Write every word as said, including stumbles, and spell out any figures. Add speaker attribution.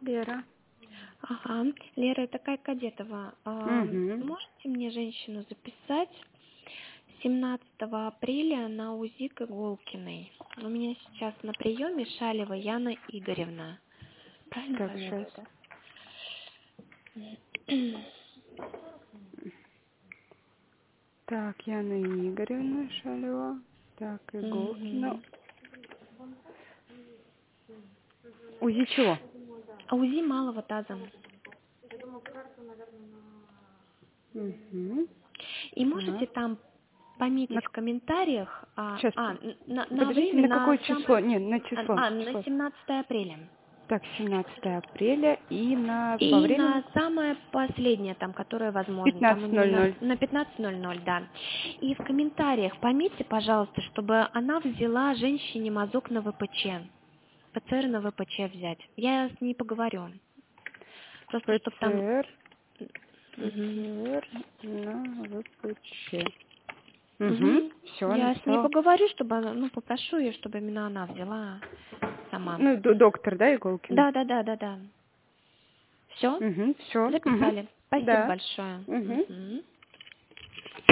Speaker 1: Лера.
Speaker 2: Ага. Лера, это Кай Кадетова. А,
Speaker 1: Угу.
Speaker 2: можете мне женщину записать семнадцатого апреля на УЗИ к Иголкиной? У меня сейчас на приеме Шалева Яна Игоревна. Правильно
Speaker 1: Так,
Speaker 2: фамилия,
Speaker 1: сейчас.
Speaker 2: да?
Speaker 1: Так, Яна Игоревна Шалева. Так, Иголкина.
Speaker 2: Мгм.
Speaker 1: УЗИ чего?
Speaker 2: А УЗИ малого таза.
Speaker 1: Угу.
Speaker 2: И можете
Speaker 1: Так.
Speaker 2: там
Speaker 1: На...
Speaker 2: пометить в комментариях, а,
Speaker 1: Сейчас,
Speaker 2: а, на, на
Speaker 1: подождите,
Speaker 2: время,
Speaker 1: на
Speaker 2: на
Speaker 1: какое
Speaker 2: сам,
Speaker 1: число? Не, на
Speaker 2: а,
Speaker 1: число.
Speaker 2: а, на
Speaker 1: число.
Speaker 2: семнадцатое апреля.
Speaker 1: Так, семнадцатое апреля и на по
Speaker 2: И
Speaker 1: времени
Speaker 2: на самое последнее, там, которое возможно, там
Speaker 1: пятнадцать ноль
Speaker 2: именно
Speaker 1: ноль.
Speaker 2: на пятнадцать ноль ноль, да. И в комментариях пометьте, пожалуйста, чтобы она взяла женщине мазок на ВПЧ. ПЦР на ВПЧ взять. Я с ней поговорю. Просто, чтобы там...
Speaker 1: ПЦР.
Speaker 2: Мгм.
Speaker 1: ПЦР на ВПЧ. Угу.
Speaker 2: Мгм.
Speaker 1: Все,
Speaker 2: Я с ней
Speaker 1: написала.
Speaker 2: поговорю, чтобы она, ну, попрошу ее, чтобы именно она взяла сама.
Speaker 1: Ну, д- доктор, да, Иголкина?
Speaker 2: Да, да, да, да, да. Все?
Speaker 1: Угу, все. Угу.
Speaker 2: Записали. Спасибо
Speaker 1: Да.
Speaker 2: большое.
Speaker 1: Угу.
Speaker 2: Мгм.